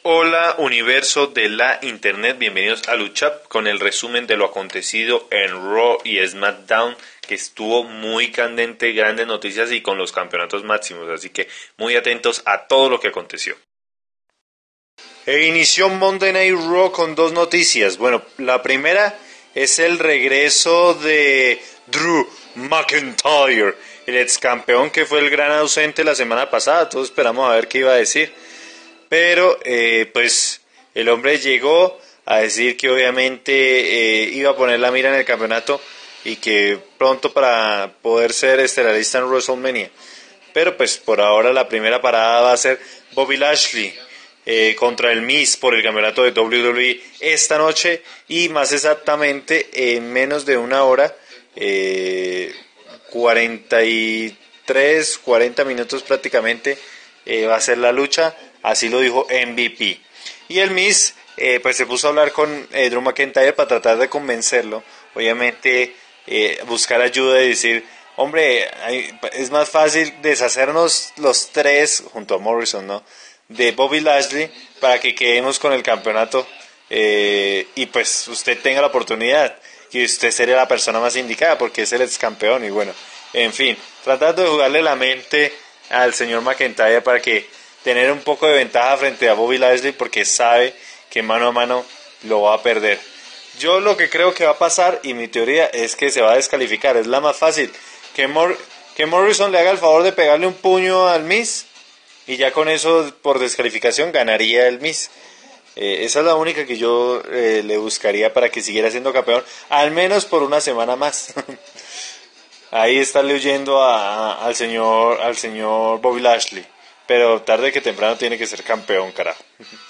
Hola universo de la internet, bienvenidos a Lucha con el resumen de lo acontecido en Raw y SmackDown, que estuvo muy candente, grandes noticias y con los campeonatos máximos, así que muy atentos a todo lo que aconteció. Inició Monday Night Raw con dos noticias. Bueno, la primera es el regreso de Drew McIntyre, el ex campeón que fue el gran ausente la semana pasada. Todos esperamos a ver qué iba a decir. Pero pues el hombre llegó a decir que obviamente iba a poner la mira en el campeonato y que pronto para poder ser estelarista en WrestleMania. Pero pues por ahora la primera parada va a ser Bobby Lashley contra el Miz por el campeonato de WWE esta noche, y más exactamente en menos de una hora, 40 minutos prácticamente va a ser la lucha. Así lo dijo MVP. Y el Miz pues se puso a hablar con Drew McIntyre para tratar de convencerlo. Obviamente buscar ayuda y decir, hombre, es más fácil deshacernos los tres, junto a Morrison, ¿no?, de Bobby Lashley, para que quedemos con el campeonato y pues usted tenga la oportunidad, que usted sería la persona más indicada porque es el ex campeón. Y bueno, en fin, tratando de jugarle la mente al señor McIntyre para que tener un poco de ventaja frente a Bobby Lashley, porque sabe que mano a mano lo va a perder. Yo lo que creo que va a pasar, y mi teoría es que se va a descalificar, es la más fácil, que Morrison le haga el favor de pegarle un puño al Miz, y ya con eso por descalificación ganaría el Miz. Esa es la única que yo le buscaría para que siguiera siendo campeón, al menos por una semana más. Ahí estarle huyendo al señor Bobby Lashley. Pero tarde que temprano tiene que ser campeón, carajo.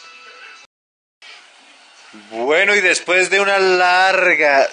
Bueno, y después de una larga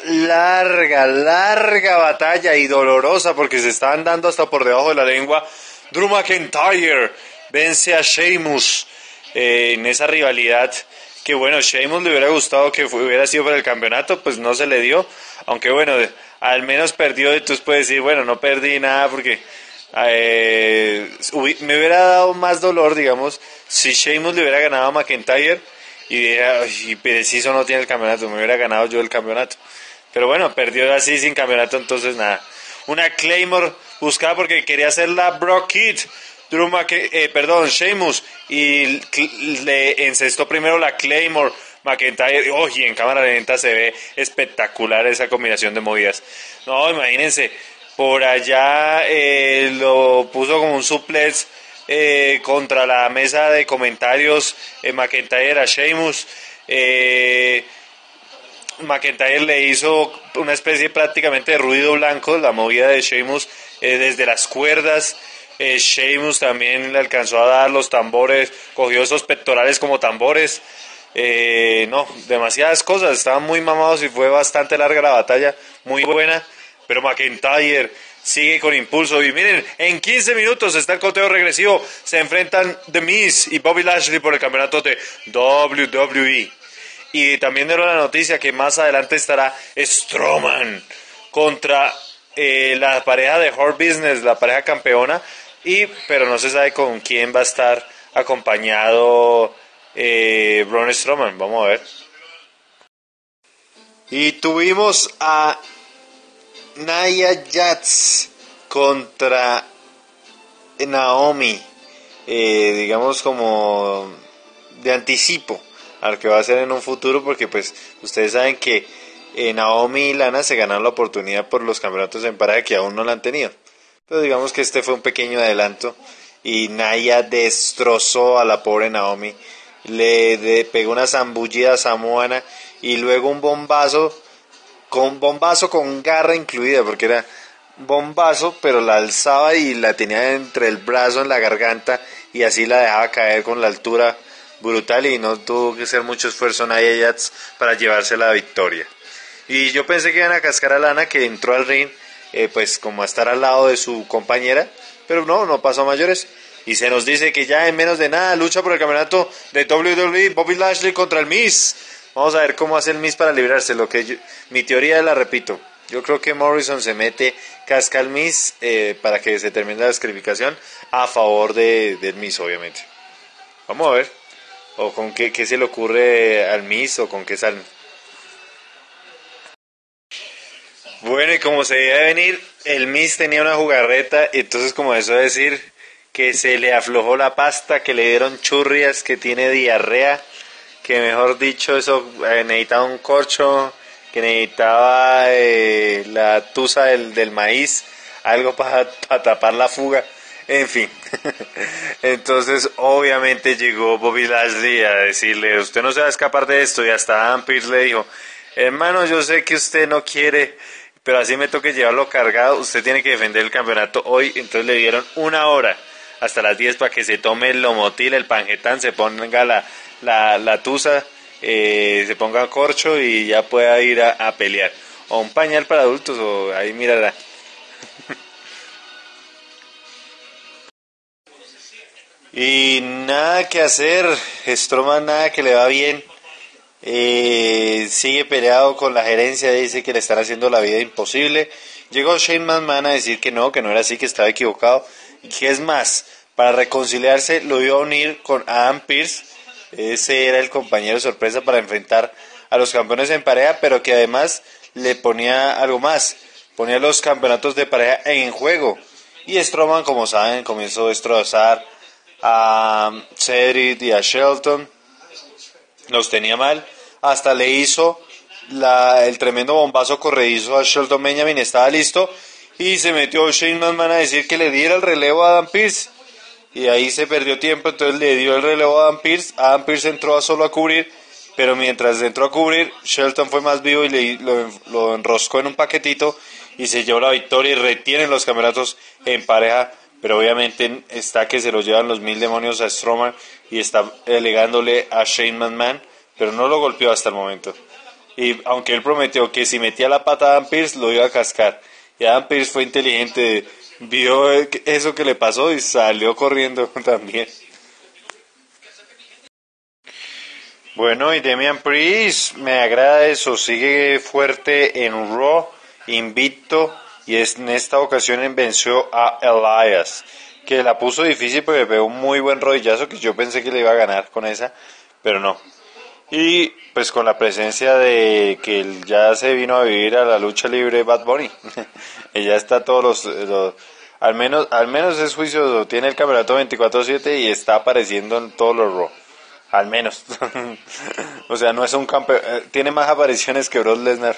batalla y dolorosa, porque se estaban dando hasta por debajo de la lengua, Drew McIntyre vence a Sheamus en esa rivalidad. Que bueno, Sheamus le hubiera gustado que hubiera sido por el campeonato, pues no se le dio. Aunque bueno, al menos perdió, y tú puedes decir, bueno, no perdí nada porque me hubiera dado más dolor, digamos, si Sheamus le hubiera ganado a McIntyre y preciso no tiene el campeonato, me hubiera ganado yo el campeonato. Pero bueno, perdió así sin campeonato, entonces nada. Una Claymore buscada porque quería hacer la Brock Kid, Sheamus, y le encestó primero la Claymore McIntyre. Y en cámara lenta se ve espectacular esa combinación de movidas. No, imagínense. Por allá lo puso como un suplex contra la mesa de comentarios McIntyre a Sheamus. McIntyre le hizo una especie prácticamente de ruido blanco, la movida de Sheamus desde las cuerdas. Sheamus también le alcanzó a dar los tambores, cogió esos pectorales como tambores. No, demasiadas cosas, estaban muy mamados y fue bastante larga la batalla, muy buena. Pero McIntyre sigue con impulso. Y miren, en 15 minutos está el conteo regresivo. Se enfrentan The Miz y Bobby Lashley por el campeonato de WWE. Y también dieron la noticia que más adelante estará Strowman contra la pareja de Hurt Business, la pareja campeona. Pero no se sabe con quién va a estar acompañado Braun Strowman. Vamos a ver. Y tuvimos a Nia Jax contra Naomi, digamos como de anticipo a lo que va a ser en un futuro, porque pues ustedes saben que Naomi y Lana se ganaron la oportunidad por los campeonatos en pareja que aún no la han tenido, pero digamos que este fue un pequeño adelanto y Nia destrozó a la pobre Naomi, le pegó una zambullida samoana y luego un bombazo con garra incluida, porque era bombazo, pero la alzaba y la tenía entre el brazo, en la garganta, y así la dejaba caer con la altura brutal, y no tuvo que hacer mucho esfuerzo Nia Jax para llevarse la victoria. Y yo pensé que iban a cascar a Lana, que entró al ring pues como a estar al lado de su compañera, pero no pasó a mayores. Y se nos dice que ya en menos de nada lucha por el campeonato de WWE Bobby Lashley contra el Miz. Vamos a ver cómo hace el Miz para librarse. Mi teoría la repito. Yo creo que Morrison se mete, casca al Miz para que se termine la descalificación a favor del Miz, obviamente. Vamos a ver. o con qué se le ocurre al Miz o con qué salen. Bueno, y como se debía venir, el Miz tenía una jugarreta, y entonces como eso decir que se le aflojó la pasta, que le dieron churrias, que tiene diarrea, que mejor dicho eso necesitaba un corcho, que necesitaba la tusa del maíz, algo para tapar la fuga, en fin. Entonces obviamente llegó Bobby Lashley a decirle, usted no se va a escapar de esto, y hasta Adam Pearce le dijo, hermano, yo sé que usted no quiere, pero así me toque llevarlo cargado, usted tiene que defender el campeonato hoy. Entonces le dieron 1 hora, hasta las 10, para que se tome el lomotil, el pangetán, se ponga la tusa, se ponga corcho y ya pueda ir a pelear. O un pañal para adultos, o ahí mirará. Y nada que hacer, Strowman nada que le va bien. Sigue peleado con la gerencia, dice que le están haciendo la vida imposible. Llegó Shane McMahon a decir que no era así, que estaba equivocado. Y que es más, para reconciliarse lo iba a unir con Adam Pearce. Ese era el compañero sorpresa para enfrentar a los campeones en pareja, pero que además le ponía algo más. Ponía los campeonatos de pareja en juego. Y Strowman, como saben, comenzó a destrozar a Cedric y a Shelton. Los tenía mal, hasta le hizo el tremendo bombazo corredizo a Shelton Benjamin, estaba listo, y se metió Shane McMahon a decir que le diera el relevo a Adam Pearce, y ahí se perdió tiempo. Entonces le dio el relevo a Adam Pearce entró solo a cubrir, pero mientras entró a cubrir, Shelton fue más vivo y lo enroscó en un paquetito, y se llevó la victoria y retienen los campeonatos en pareja. Pero obviamente está que se lo llevan los 1000 demonios a Strowman, y está alegándole a Shane McMahon, pero no lo golpeó hasta el momento. Y aunque él prometió que si metía la pata a Adam Pearce lo iba a cascar, y Adam Pearce fue inteligente, vio eso que le pasó y salió corriendo también. Bueno, y Damian Priest, me agrada eso, sigue fuerte en Raw, invicto, y en esta ocasión venció a Elias, que la puso difícil porque pegó un muy buen rodillazo, que yo pensé que le iba a ganar con esa, pero no. Y pues con la presencia de que él ya se vino a vivir a la lucha libre Bad Bunny, ella está todos al menos es juicioso, tiene el campeonato 24/7 y está apareciendo en todos los Raw. Al menos. O sea, no es un campeón. Tiene más apariciones que Brock Lesnar.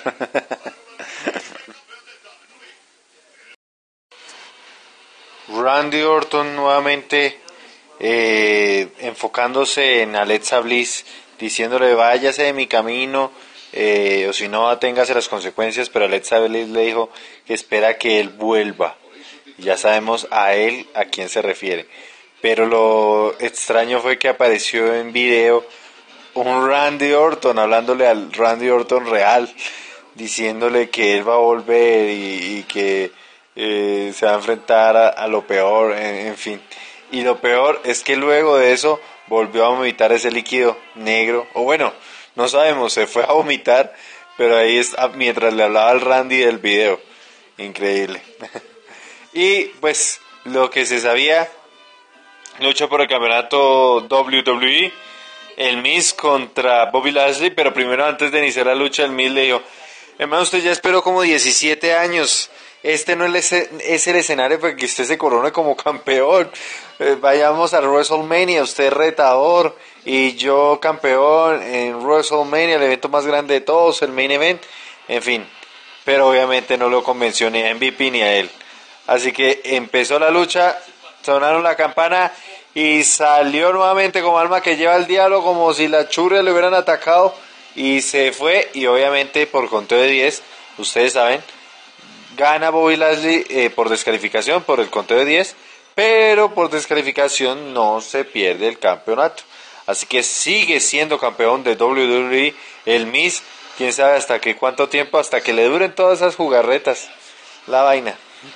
Randy Orton nuevamente enfocándose en Alexa Bliss, diciéndole váyase de mi camino, o si no aténgase las consecuencias. Pero Alexa Bliss le dijo que espera que él vuelva. Ya sabemos a él a quién se refiere. Pero lo extraño fue que apareció en video un Randy Orton hablándole al Randy Orton real, diciéndole que él va a volver y que se va a enfrentar a lo peor, en fin. Y lo peor es que luego de eso volvió a vomitar ese líquido negro, o bueno, no sabemos, se fue a vomitar, pero ahí está mientras le hablaba al Randy del video. Increíble. Y pues lo que se sabía, lucha por el campeonato WWE, el Miz contra Bobby Lashley. Pero primero, antes de iniciar la lucha, el Miz le dijo: hermano, usted ya esperó como 17 años, este no es el escenario para que usted se corone como campeón. Vayamos a WrestleMania, usted es retador y yo campeón en WrestleMania, el evento más grande de todos, el main event, en fin. Pero obviamente no lo convenció ni a MVP ni a él. Así que empezó la lucha, sonaron la campana y salió nuevamente como alma que lleva el diablo, como si las churrias le hubieran atacado, y se fue. Y obviamente por conteo de 10, ustedes saben, gana Bobby Lashley por descalificación, por el conteo de 10, pero por descalificación no se pierde el campeonato. Así que sigue siendo campeón de WWE el Miz, quién sabe hasta que cuánto tiempo, hasta que le duren todas esas jugarretas, la vaina.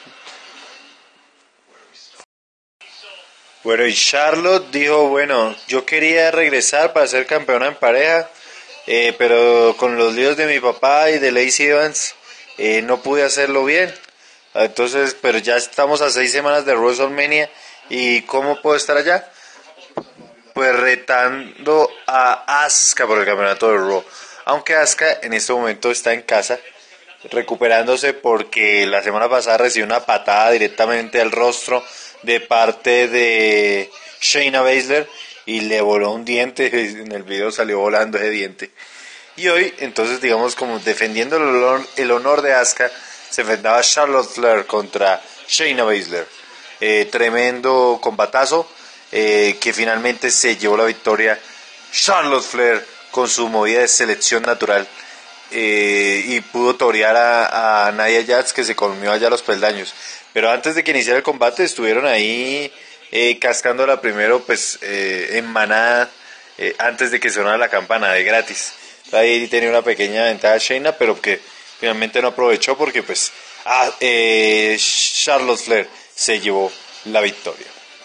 Bueno, y Charlotte dijo, bueno, yo quería regresar para ser campeona en pareja, pero con los líos de mi papá y de Lacey Evans no pude hacerlo bien. Entonces, pero ya estamos a 6 semanas de WrestleMania, y ¿cómo puedo estar allá? pues retando a Asuka por el campeonato de Raw. Aunque Asuka en este momento está en casa recuperándose porque la semana pasada recibió una patada directamente al rostro de parte de Shayna Baszler y le voló un diente. En el video salió volando ese diente. Y hoy, entonces, digamos, como defendiendo el honor de Asuka, se enfrentaba a Charlotte Flair contra Shayna Baszler. Tremendo combatazo que finalmente se llevó la victoria Charlotte Flair con su movida de selección natural. Y pudo torear a Nia Jax, que se comió allá los peldaños. Pero antes de que iniciara el combate estuvieron ahí cascándola primero pues en manada, antes de que sonara la campana de gratis. Ahí tenía una pequeña ventaja Shayna, pero que finalmente no aprovechó porque pues Charlotte Flair se llevó la victoria.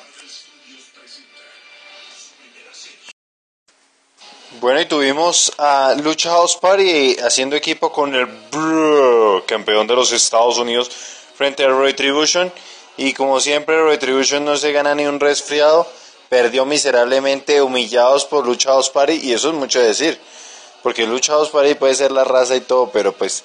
Bueno, y tuvimos a Lucha House Party haciendo equipo con el campeón de los Estados Unidos frente a Retribution. Y como siempre, Retribution no se gana ni un resfriado. Perdió miserablemente, humillados por Lucha House Party. Y eso es mucho decir, porque Lucha House Party puede ser la raza y todo, pero pues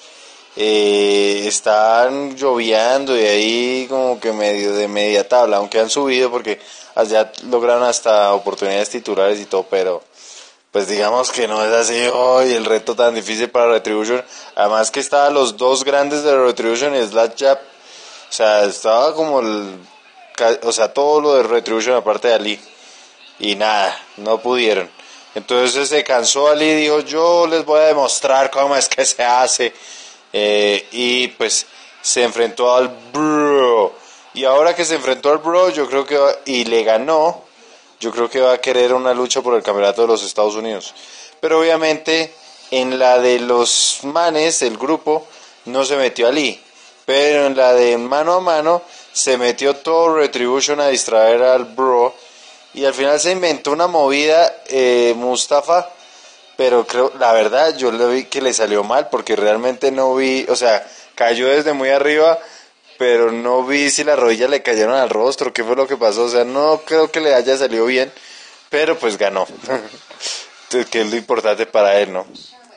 están lloviando y ahí como que medio de media tabla. Aunque han subido porque allá lograron hasta oportunidades titulares y todo, pero pues digamos que no es así hoy el reto tan difícil para Retribution. Además que estaban los dos grandes de Retribution y Slash Jab. O sea, estaba como todo lo de Retribution aparte de Ali. Y nada, no pudieron. Entonces se cansó Ali y dijo, yo les voy a demostrar cómo es que se hace. Y pues se enfrentó al Bro. Y ahora que se enfrentó al Bro, yo creo que y le ganó. Yo creo que va a querer una lucha por el campeonato de los Estados Unidos. Pero obviamente en la de los manes, el grupo, no se metió Ali. Pero en la de mano a mano se metió todo Retribution a distraer al Bro. Y al final se inventó una movida Mustafa. Pero creo, la verdad, yo le vi que le salió mal porque realmente no vi, o sea, cayó desde muy arriba, pero no vi si las rodillas le cayeron al rostro, qué fue lo que pasó, o sea, no creo que le haya salido bien, pero pues ganó, que es lo importante para él, ¿no?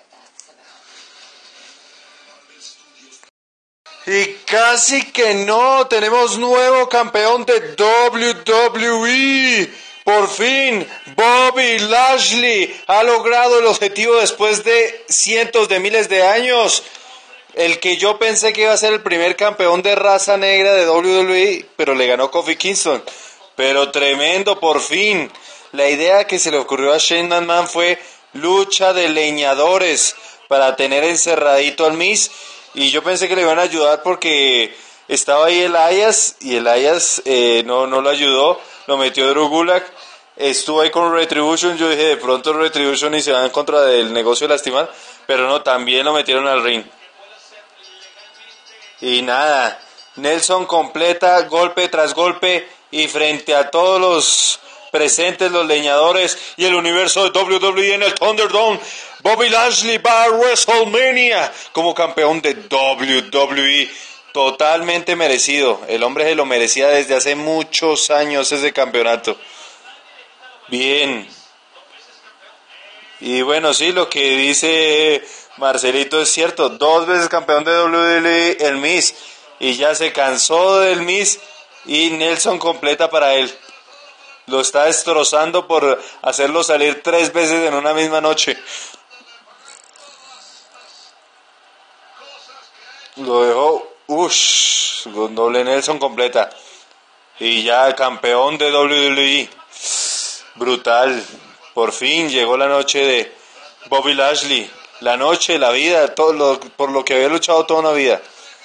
Y casi que no, tenemos nuevo campeón de WWE. Por fin, Bobby Lashley ha logrado el objetivo después de cientos de miles de años. El que yo pensé que iba a ser el primer campeón de raza negra de WWE, pero le ganó Kofi Kingston. Pero tremendo, por fin. La idea que se le ocurrió a Shane McMahon fue lucha de leñadores para tener encerradito al Miz. Y yo pensé que le iban a ayudar porque estaba ahí Elias y Elias no lo ayudó, lo metió Drew Gulak. Estuvo ahí con Retribution, yo dije de pronto Retribution y se van en contra del negocio de lastimar, pero no, también lo metieron al ring. Y nada, Nelson completa golpe tras golpe y frente a todos los presentes, los leñadores y el universo de WWE en el Thunderdome, Bobby Lashley va a WrestleMania como campeón de WWE. Totalmente merecido, el hombre se lo merecía desde hace muchos años ese campeonato. Bien. Y bueno, sí, lo que dice Marcelito es cierto. 2 veces campeón de WWE el Miz. Y ya se cansó del Miz. Y Nelson completa para él. Lo está destrozando por hacerlo salir 3 veces en una misma noche. Lo dejó. Con doble Nelson completa. Y ya campeón de WWE. Brutal, por fin llegó la noche de Bobby Lashley, la noche, la vida, por lo que había luchado toda una vida.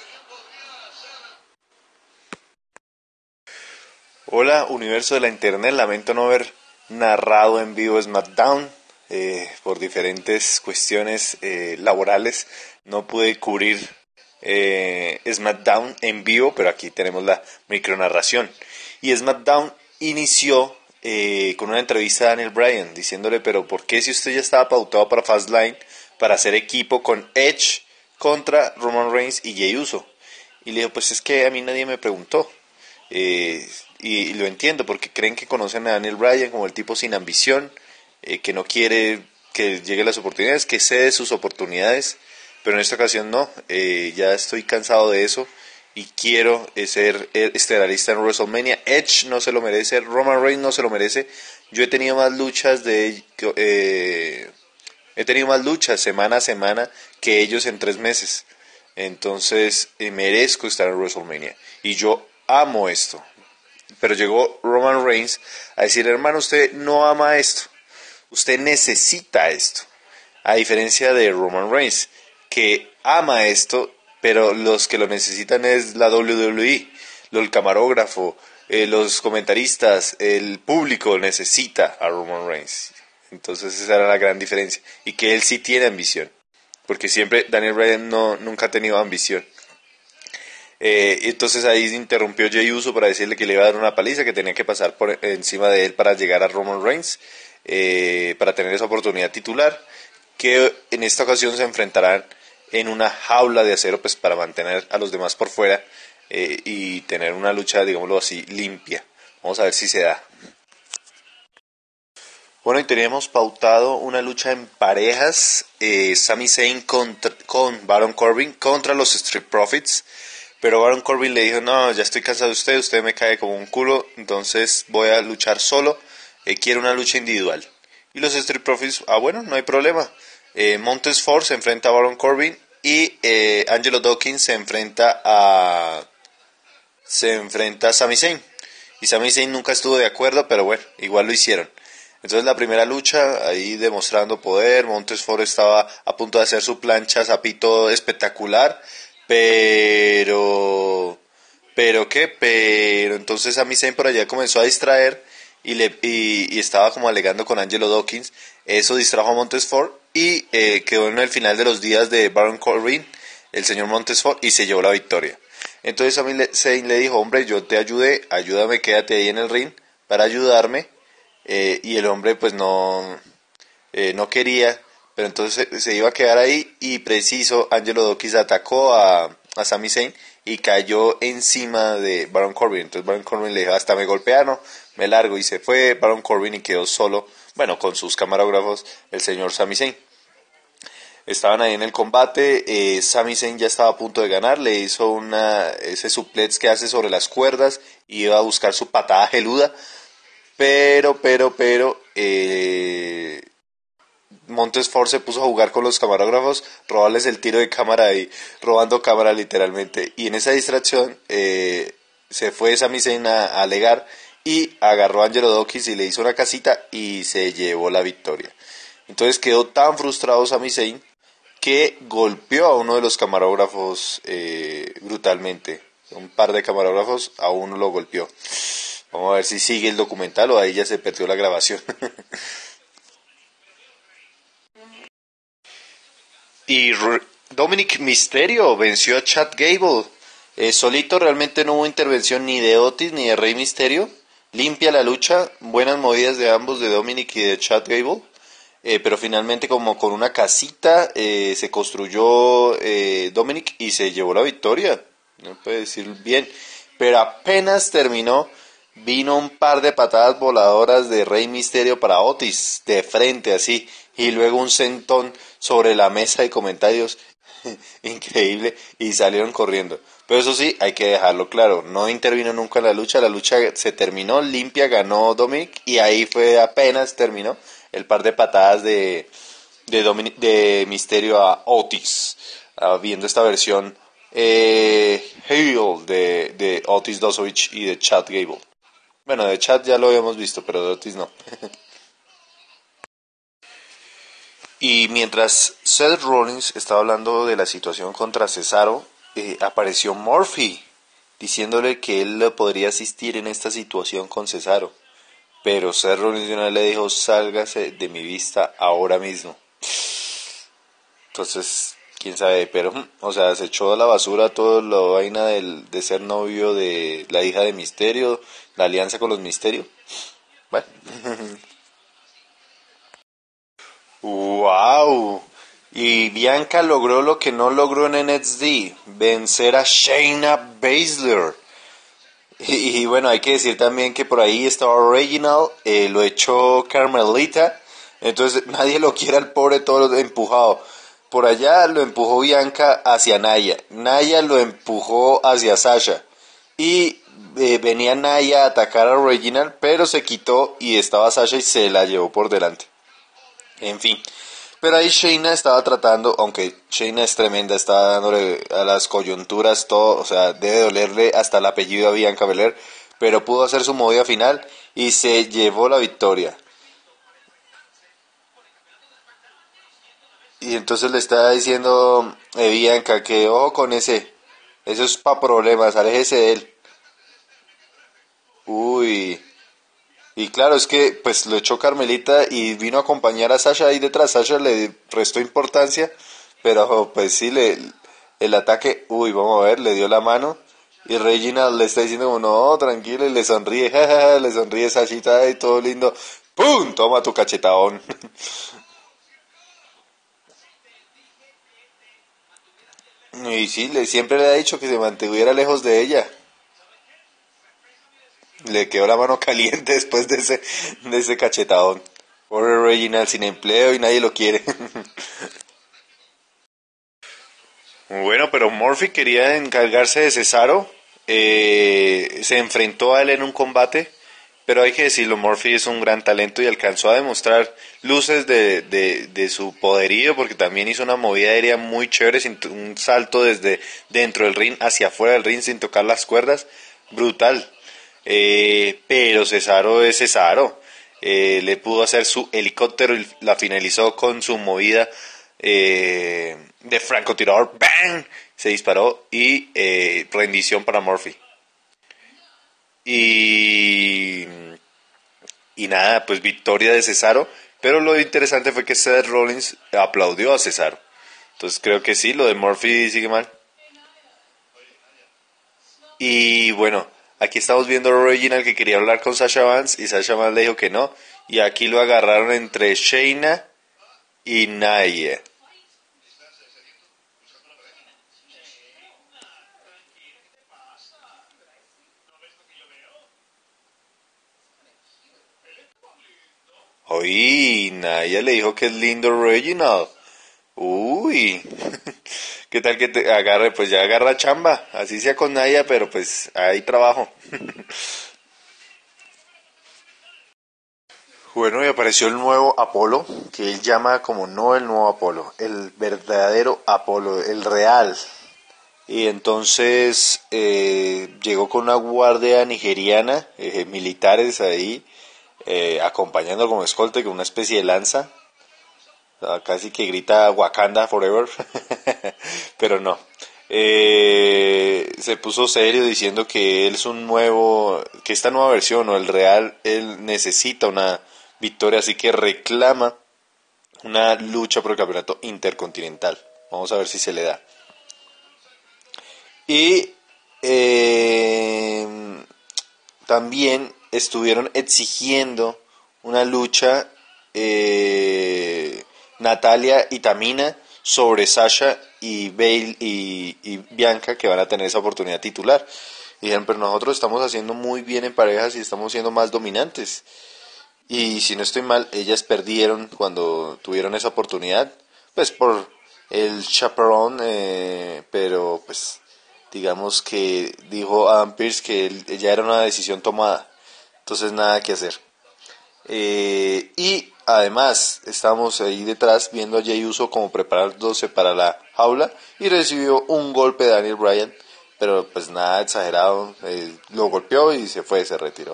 Hola, universo de la internet, lamento no haber narrado en vivo SmackDown por diferentes cuestiones laborales, no pude cubrir SmackDown en vivo, pero aquí tenemos la micronarración. Y SmackDown inició con una entrevista a Daniel Bryan diciéndole, pero ¿por qué si usted ya estaba pautado para Fastlane para hacer equipo con Edge contra Roman Reigns y Jey Uso? Y le dijo, pues es que a mí nadie me preguntó. y lo entiendo, porque creen que conocen a Daniel Bryan como el tipo sin ambición, que no quiere que lleguen las oportunidades, que cede sus oportunidades, pero en esta ocasión no, ya estoy cansado de eso y quiero ser estelarista en WrestleMania. Edge no se lo merece, Roman Reigns no se lo merece. Yo he tenido más luchas he tenido más luchas semana a semana que ellos en 3 meses. Entonces merezco estar en WrestleMania y yo amo esto. Pero llegó Roman Reigns a decir, hermano, usted no ama esto, usted necesita esto. A diferencia de Roman Reigns, que ama esto, pero los que lo necesitan es la WWE, el camarógrafo, los comentaristas, el público necesita a Roman Reigns. Entonces esa era la gran diferencia. Y que él sí tiene ambición, porque siempre Daniel Bryan nunca ha tenido ambición. Entonces ahí interrumpió Jey Uso para decirle que le iba a dar una paliza, que tenía que pasar por encima de él para llegar a Roman Reigns, para tener esa oportunidad titular, que en esta ocasión se enfrentarán en una jaula de acero, pues para mantener a los demás por fuera, y tener una lucha, digámoslo así, limpia. Vamos a ver si se da. Bueno, y teníamos pautado una lucha en parejas, Sami Zayn con Baron Corbin contra los Street Profits, pero Baron Corbin le dijo, no, ya estoy cansado de usted me cae como un culo, entonces voy a luchar solo, quiero una lucha individual. Y los Street Profits, bueno, no hay problema. Montez Ford se enfrenta a Baron Corbin y Angelo Dawkins se enfrenta a Sami Zayn. Y Sami Zayn nunca estuvo de acuerdo, pero bueno, igual lo hicieron. Entonces la primera lucha, ahí demostrando poder, Montez Ford estaba a punto de hacer su plancha zapito espectacular, pero entonces Sami Zayn por allá comenzó a distraer y estaba como alegando con Angelo Dawkins. Eso distrajo a Montez Ford y quedó en el final de los días de Baron Corbin, el señor Montez Ford, y se llevó la victoria. Entonces Sami Zayn le dijo, hombre, yo te ayudé, ayúdame, quédate ahí en el ring para ayudarme. Y el hombre pues no quería, pero entonces se iba a quedar ahí y preciso Angelo Dawkins atacó a Sami Zayn y cayó encima de Baron Corbin. Entonces Baron Corbin le dijo, hasta me golpearon, me largo, y se fue Baron Corbin y quedó solo, bueno, con sus camarógrafos, el señor Sami Zayn. Estaban ahí en el combate, Sami Zayn ya estaba a punto de ganar, le hizo ese suplex que hace sobre las cuerdas y iba a buscar su patada geluda, pero Montez Ford se puso a jugar con los camarógrafos, robarles el tiro de cámara y robando cámara literalmente. Y en esa distracción se fue Sami Zayn a alegar y agarró a Angelo Dawkins y le hizo una casita y se llevó la victoria. Entonces quedó tan frustrado Sami Zayn que golpeó a uno de los camarógrafos brutalmente. Un par de camarógrafos, a uno lo golpeó. Vamos a ver si sigue el documental o ahí ya se perdió la grabación. Y Dominic Mysterio venció a Chad Gable. Solito, realmente no hubo intervención ni de Otis ni de Rey Mysterio. Limpia la lucha, buenas movidas de ambos, de Dominic y de Chad Gable. Pero finalmente, como con una casita, se construyó Dominic y se llevó la victoria. No puede decir bien. Pero apenas terminó, vino un par de patadas voladoras de Rey Mysterio para Otis, de frente así, y luego un sentón sobre la mesa de comentarios, increíble, y salieron corriendo. Pero eso sí, hay que dejarlo claro, no intervino nunca en la lucha se terminó limpia, ganó Dominic, y ahí fue apenas terminó el par de patadas de Mysterio a Otis, viendo esta versión heel de Otis Dozovich y de Chad Gable. Bueno, de Chad ya lo habíamos visto, pero de Otis no. Y mientras Seth Rollins estaba hablando de la situación contra Cesaro, apareció Murphy diciéndole que él podría asistir en esta situación con Cesaro. Pero Seth Rollins de una vez le dijo, sálgase de mi vista ahora mismo. Entonces, quién sabe, pero, o sea, se echó a la basura toda la vaina de ser novio de la hija de Mysterio, la alianza con los Mysterio. Bueno. ¡Wow! Y Bianca logró lo que no logró en NXT, vencer a Shayna Baszler. Y bueno, hay que decir también que por ahí estaba Reginald, lo echó Carmelita, entonces nadie lo quiere al pobre, todo lo empujado. Por allá lo empujó Bianca hacia Naya, Naya lo empujó hacia Sasha y venía Naya a atacar a Reginald, pero se quitó y estaba Sasha y se la llevó por delante. En fin. Pero ahí Shayna estaba tratando, aunque Shayna es tremenda, estaba dándole a las coyunturas todo, o sea, debe dolerle hasta el apellido a Bianca Belair, pero pudo hacer su movida final y se llevó la victoria. Y entonces le estaba diciendo Bianca que ojo con ese, eso es pa' problemas, aléjese de él. Uy, y claro, es que pues lo echó Carmelita y vino a acompañar a Sasha ahí detrás. Sasha le restó importancia, pero pues sí, el ataque, uy, vamos a ver, le dio la mano. Y Regina le está diciendo como, no, tranquilo, y le sonríe, jajaja, le sonríe Sashita y todo lindo. ¡Pum! Toma tu cachetadón. Y sí, siempre le ha dicho que se mantuviera lejos de ella. Le quedó la mano caliente después de ese cachetadón. Pobre Reginald sin empleo y nadie lo quiere. Bueno, pero Murphy quería encargarse de Cesaro. Se enfrentó a él en un combate. Pero hay que decirlo, Murphy es un gran talento y alcanzó a demostrar luces de su poderío porque también hizo una movida aérea muy chévere, un salto desde dentro del ring hacia afuera del ring sin tocar las cuerdas. Brutal. Pero Cesaro es Cesaro. Le pudo hacer su helicóptero y la finalizó con su movida de francotirador. ¡Bang! Se disparó y rendición para Murphy. Y, y nada, pues victoria de Cesaro. Pero lo interesante fue que Seth Rollins aplaudió a Cesaro. Entonces creo que sí, lo de Murphy sigue mal. Y bueno, aquí estamos viendo a Reginald que quería hablar con Sasha Banks y Sasha Banks le dijo que no. Y aquí lo agarraron entre Shayna y Nia. Uy, Nia le dijo que es lindo Reginald. Uy, ¿qué tal que te agarre? Pues ya agarra chamba, así sea con Nia, pero pues hay trabajo. Bueno, y apareció el nuevo Apolo, que él llama como no el nuevo Apolo, el verdadero Apolo, el real. Y entonces llegó con una guardia nigeriana, militares ahí, acompañando como escolta, con una especie de lanza. O sea, casi que grita Wakanda Forever, pero no. Se puso serio diciendo que él es un nuevo, que esta nueva versión o el real, él necesita una victoria, así que reclama una lucha por el campeonato intercontinental. Vamos a ver si se le da. Y también estuvieron exigiendo una lucha Natalia y Tamina sobre Sasha y Bailey y Bianca, que van a tener esa oportunidad titular. Y dijeron, pero nosotros estamos haciendo muy bien en parejas y estamos siendo más dominantes. Y si no estoy mal, ellas perdieron cuando tuvieron esa oportunidad, pues por el chaperón, pero pues digamos que dijo Adam Pearce que ya era una decisión tomada, entonces nada que hacer. Y además estábamos ahí detrás viendo a Jey Uso como preparándose para la jaula y recibió un golpe de Daniel Bryan, pero pues nada exagerado, lo golpeó y se retiró.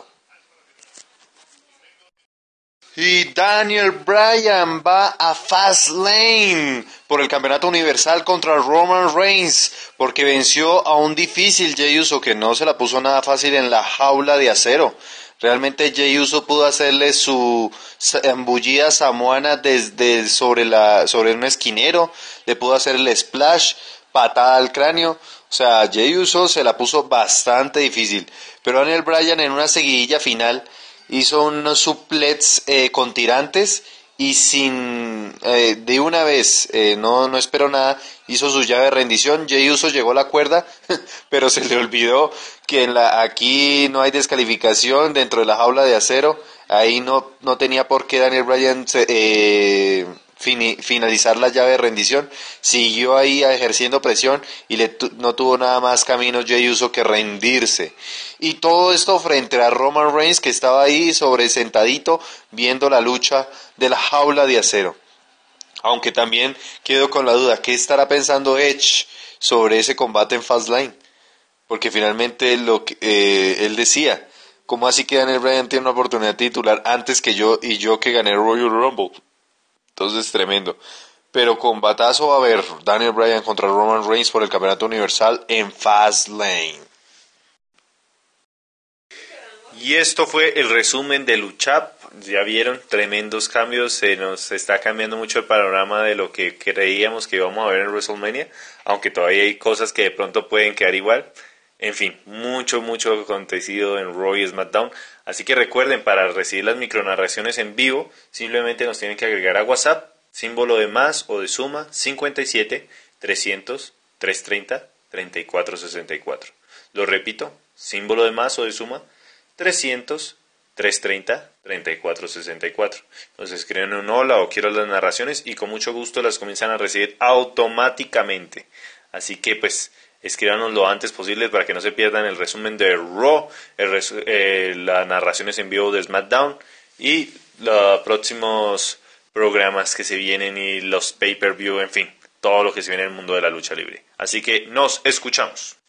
Y Daniel Bryan va a Fastlane por el campeonato universal contra Roman Reigns, porque venció a un difícil Jey Uso que no se la puso nada fácil en la jaula de acero. Realmente Jey Uso pudo hacerle su embullida samoana desde sobre un esquinero, le pudo hacer el splash, patada al cráneo. O sea, Jey Uso se la puso bastante difícil, pero Daniel Bryan en una seguidilla final hizo unos suplets con tirantes y sin de una vez, no esperó nada, hizo su llave de rendición. Jey Uso llegó a la cuerda, pero se le olvidó que aquí no hay descalificación dentro de la jaula de acero. Ahí no tenía por qué Daniel Bryan finalizar la llave de rendición. Siguió ahí ejerciendo presión y no tuvo nada más camino Jey Uso que rendirse. Y todo esto frente a Roman Reigns, que estaba ahí sobresentadito viendo la lucha de la jaula de acero. Aunque también quedo con la duda, ¿qué estará pensando Edge sobre ese combate en Fastlane? Porque finalmente él decía, ¿cómo así que Daniel Bryan tiene una oportunidad titular antes que yo y yo que gané Royal Rumble? Entonces tremendo. Pero combatazo va a haber Daniel Bryan contra Roman Reigns por el campeonato universal en Fastlane. Y esto fue el resumen de Luchap. Ya vieron, tremendos cambios. Se nos está cambiando mucho el panorama de lo que creíamos que íbamos a ver en WrestleMania, aunque todavía hay cosas que de pronto pueden quedar igual. En fin, mucho acontecido en Raw y SmackDown. Así que recuerden, para recibir las micronarraciones en vivo, simplemente nos tienen que agregar a WhatsApp, símbolo de más o de suma, 57 300 330 3464. Lo repito, símbolo de más o de suma, 300 330 3464. Entonces escriben un hola o quiero las narraciones y con mucho gusto las comienzan a recibir automáticamente. Así que pues escríbanos lo antes posible para que no se pierdan el resumen de Raw, las narraciones en vivo de SmackDown y los próximos programas que se vienen y los pay-per-view, en fin, todo lo que se viene en el mundo de la lucha libre. Así que nos escuchamos.